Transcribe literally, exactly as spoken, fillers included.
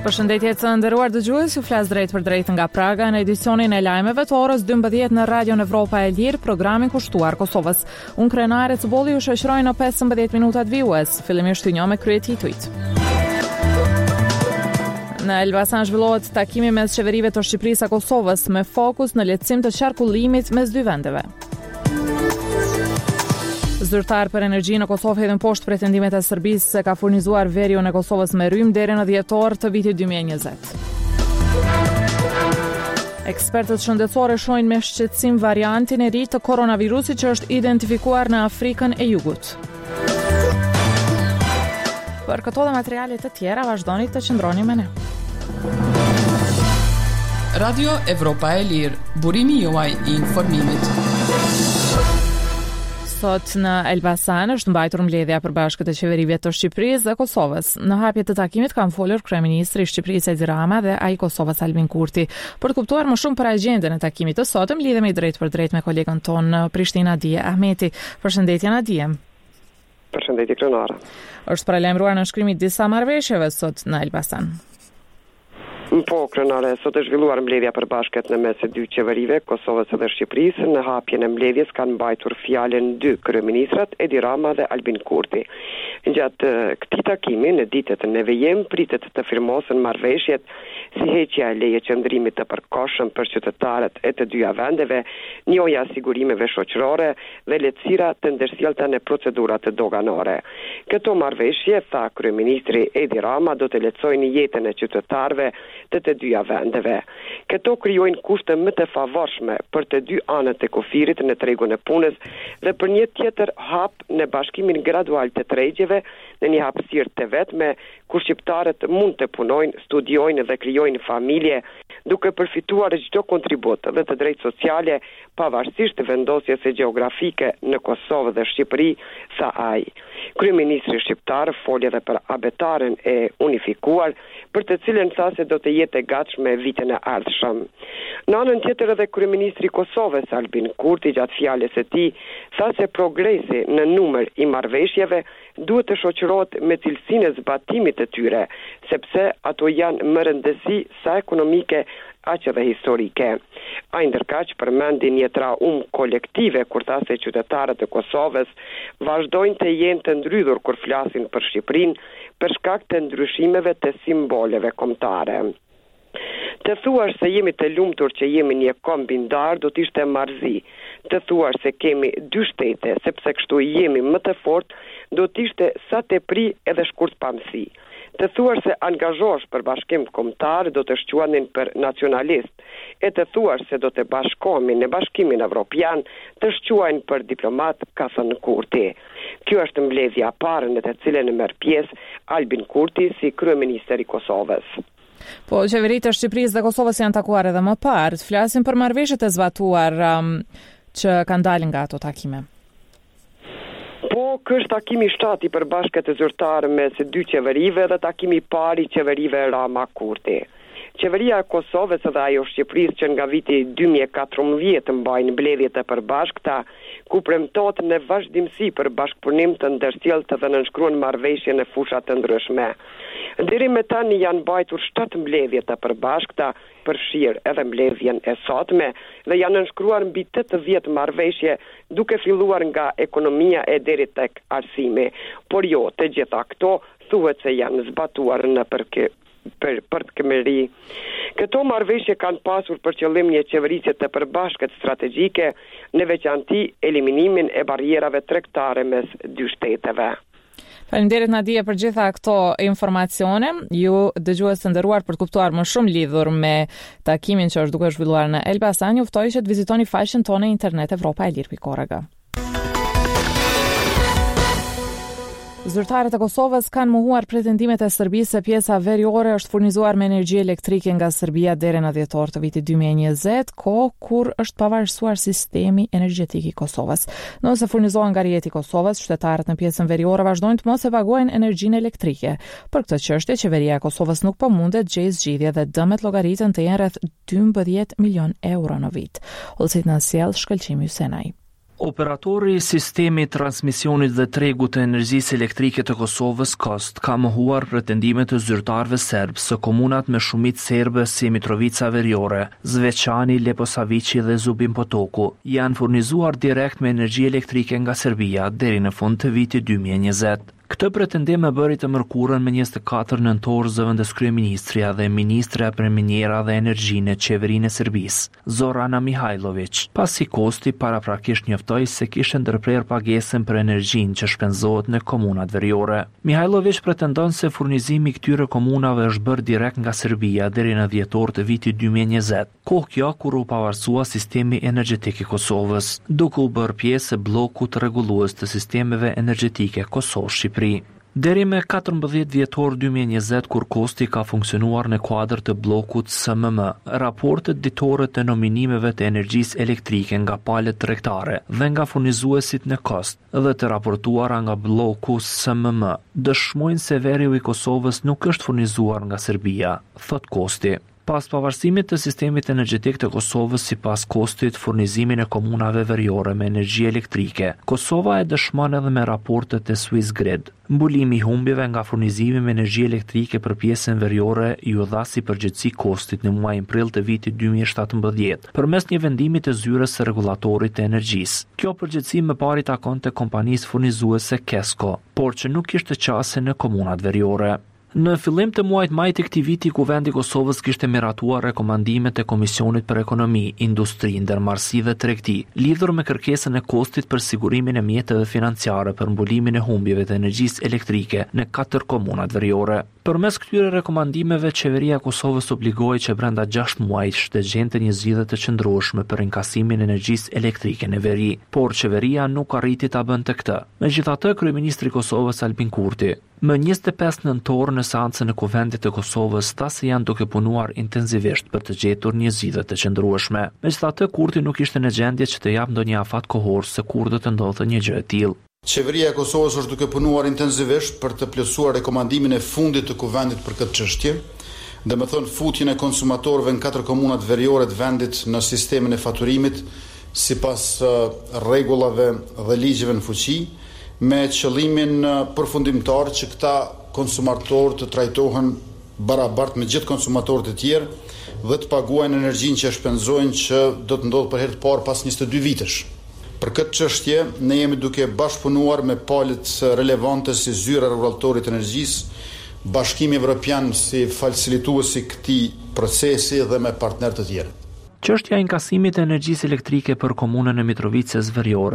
Përshëndetje të nderuar dëgjues, ju flas drejt për drejt nga Praga në edicionin e lajmeve të orës dymbëdhjetë në Radio Evropa e Lirë, programin kushtuar Kosovës. Unë krenare të bolli ju shoqëroj në pesëmbëdhjetë minutat vijues. Fillimisht hynjo me kryetitujt. Në Elbasan zhvillohet takimi mes qeverive të Shqipërisë e Kosovës me fokus në lehtësim të qarkullimit mes dy vendeve. Zyrtar për energji në Kosovë hedhin poshtë pretendimet e Serbisë se ka furnizuar veriun e Kosovës me rrymë deri në dhjetor të vitit dy mijë e njëzet. Ekspertët shëndetësore shohin me shqetësim variantin e ri të koronavirusit që është identifikuar në Afrikën e Jugut. Për këto dhe materiale të tjera vazhdoni të qëndroni me ne. Radio Evropa e Lirë, burimi juaj i informimit. Sot në Elbasan është mbajtur mbledhja përbashkët e qeverive të Shqipërisë dhe Kosovës. Në hapje të takimit kanë folur kryeministri i Shqipërisë Edi Rama dhe ai i Kosovës Albin Kurti. Për të kuptuar më shumë për agjendën e takimit të sotëm, lidhemi drejt për drejt me kolegën tonë në Prishtinë Nadije Ahmeti. Përshëndetje Nadije. Përshëndetje krenare. Është paralajmëruar nënshkrimi disa marrëveshjeve sot në Elbasan. Po, krenare, sot është zhvilluar mbledhja përbashkët në mes e dy qeverive, Kosovës dhe Shqipërisë. Në hapjen e mbledhjes kanë mbajtur fjalën dy kryeministrat, Edi Rama dhe Albin Kurti. Gjatë këtij takimi, në ditët e nevojëm, pritet të firmosen marrëveshjet si heqja e leje qëndrimit të përkohshëm për qytetarët e të dyja vendeve, njohja e sigurimeve shoqërore dhe lehtësira të ndërsjellta në procedurat doganore. Këto marrëveshje, tha kryeministri Edi Rama, do të lehtësojnë jetën e qytetarëve të të dyja vendeve. Këto krijojnë kushte më të favorshme për të dy anët e kufirit në tregun e punës dhe për një tjetër hap në bashkimin gradual të tregjeve në një hapësirë të vetme ku shqiptarët mund të punojnë, studiojnë dhe krijojnë familje duke përfituar çdo kontribut dhe të drejtë sociale pavarësisht vendosjes së gjeografike në Kosovë dhe Shqipëri, tha ai. Kryeministri shqiptar foli edhe për abetaren e unifikuar, për të cilën tha se do të jetë e gatshme vitin e ardhshëm. Në anën tjetër edhe kryeministri i Kosovës Albin Kurti gjatë fjalës së tij tha se progresi në numër i marrëveshjeve duhet të shoqërohet me cilësinë e zbatimit të tyre, sepse ato janë më rëndësi sa ekonomike aq edhe historike. Ai ndërkaq përmendi një traumë kolektive kur tha se qytetarët e Kosovës vazhdojnë të jenë të ndrydhur kur flasin për Shqipërinë për shkak të ndryshimeve të simboleve kombëtare. Të thuar se jemi të lumtur që jemi një kombindar do të ishte marrëzi. Të thuar se kemi dy shtete sepse kështu jemi më të fortë do të ishte sa tepri edhe shkurtpamësi. Të thuar se angazhohesh për bashkim kombëtar do të shquanin për nacionalist, e të thuar se do të bashkohemi në bashkimin evropian të shquajnë për diplomat, ka thënë Kurti. Kjo është mbledhja e parë në të cilën merr pjesë Albin Kurti si kryeministër i Kosovës. Po, qeveritë e Shqipërisë dhe Kosovës janë takuar edhe më parë. Të flasim për marrëveshjet e zbatuar um, që kanë dalë nga ato takime. Po, ky është takimi i shtatë i përbashkët të zyrtarë mes dy qeverive dhe takimi i parë i qeverive Rama Kurti. Qeveria e Kosovës dhe ajo Shqipërisë që nga viti dy mijë e katërmbëdhjetë mbajnë mbledhje të përbashkëta ku premtohet në vazhdimsi për bashkëpunim të ndërsjelltë dhe nënshkruan marrëveshje në fusha të ndryshme. Deri më tani janë mbajtur shtatë mbledhje të përbashkëta, përfshirë edhe mbledhjen e sotme dhe janë nënshkruar mbi tetëdhjetë marrëveshje duke filluar nga ekonomia e deri tek arsimi. Por jo, të gjitha këto thuhet se janë zbatuar në përkë për për të këmëri. Këto marrëveshje kanë pasur për qëllim një qeverisje të përbashkët strategjike, në veçanti eliminimin e barrierave tregtare mes dy shteteve. Faleminderit Nadije për gjitha këto informacione. Ju dëgjues të nderuar, për të kuptuar më shumë lidhur me takimin që është duke zhvilluar në Elbasan, ju ftoj që të vizitoni faqen tonë internet evropa e lirë pikë org. Zyrtarët e Kosovës kanë mohuar pretendimet e Serbisë se pjesa veriore është furnizuar me energji elektrike nga Serbia deri në dhjetor të vitit dy mijë e njëzet, kohë kur është pavarësuar sistemi energjetik i Kosovës. Nëse furnizohen nga rrjeti i Kosovës, qytetarët në pjesën veriore vazhdojnë të mos e paguajnë energjinë elektrike. Për këtë çështje, qeveria e Kosovës nuk po mundet gjejë zgjidhje dhe dëmet llogaritën të jenë rreth dymbëdhjetë milion euro në vit. Ulësit në sjell shkëlqimi Ysenaj. Operatori i sistemi transmisionit dhe tregut të energjisë elektrike të Kosovës Kost ka mohuar pretendimet të zyrtarëve serb së komunat me shumicë serbe si Mitrovica Veriore, Zveçani, Leposavici dhe Zubin Potoku janë furnizuar direkt me energji elektrike nga Serbia deri në fund të vitit dy mijë e njëzet. Këtë pretendim e bëri të mërkurën me njëzet e katër nëntor zëvendës kryeministrja dhe ministre për minjera dhe energjinë e qeverinë e Serbisë, Zorana Mihajlović, pasi Kosti paraprakisht njoftoi se kishte ndërprer pagesën për energjinë që shpenzohet në komunat veriore. Mihajlović pretendon se furnizimi i këtyre komunave është bërë direkt nga Serbia deri në dhjetor të vitit dy mijë e njëzet, kohë kjo kur u pavarësua sistemi energjetik i Kosovës, duke u bërë pjesë e bllokut rregullues të sistemeve energjetike Kosovë-Shqipëri. Deri me katërmbëdhjetë dhjetor dy mijë e njëzet, kur Kosti ka funksionuar në kuadër të bllokut S M M, raportet ditore të nominimeve të energjisë elektrike nga palët tregtare dhe nga furnizuesit në Kost dhe të raportuara nga bloku S M M dëshmojnë se veriu i Kosovës nuk është furnizuar nga Serbia, thot Kosti. Pas pavarësimit të sistemit energjetik të Kosovës sipas Kostit furnizimin e komunave veriore me energji elektrike, Kosova e dëshmon edhe me raportet e Swiss Grid. Mbulimi i humbjeve nga furnizimi me energji elektrike për pjesën veriore ju dha si përgjegjësi Kostit në muajin prill të vitit dy mijë e shtatëmbëdhjetë, përmes një vendimi të zyrës së rregullatorit të energjisë. Kjo përgjegjësi më pari takonte kompanisë furnizuese Kesko, por që nuk kishte qasje në komunat veriore. Në fillim të muajit maj të këtij viti, Kuvendi i Kosovës kishte miratuar rekomandimet e Komisionit për Ekonomi, Industri, Ndërmarrësi dhe Tregti, lidhur me kërkesën e Kostit për sigurimin e mjeteve financiare për mbulimin e humbjeve të energjisë elektrike në katër komunat veriore. Përmes këtyre rekomandimeve, qeveria e Kosovës obligoi që brenda gjashtë muajsh të gjente një zgjidhje të qëndrueshme për inkasimin e energjisë elektrike në veri, por qeveria nuk arriti ta bënte këtë. Megjithatë, kryeministri i Kosovës Albin Kurti më njëzet e pesë nëntor në seancën e Kuvendit të Kosovës tha se janë duke punuar intensivisht për të gjetur një zgjidhje të qëndrueshme. Megjithatë, Kurti nuk ishte në gjendje që të jap ndonjë afat kohor se kur do të ndodhte një gjë e tillë. Qeveria e Kosovës është duke punuar intensivisht për të plotësuar rekomandimin e fundit të Kuvendit për këtë çështje, dhe më thënë futjen e konsumatorëve në katër komunat veriore të vendit në sistemin e faturimit sipas rregullave dhe ligjeve në fuqi, me qëllimin përfundimtar që këta konsumatorë të trajtohen barabart me gjithë konsumatorët e tjerë dhe të paguajnë energjinë që shpenzojnë, që do të ndodhë për herë të parë pas njëzet e dy vitesh. Për këtë çështje, ne jemi duke bashkëpunuar me palët relevante si zyra rregullatorit të energjisë, Bashkimi Evropian si facilituesi i këtij procesi dhe me partnerë të tjerë. Çështja e inkasimit të energjisë elektrike për komunën e Mitrovicës Veriore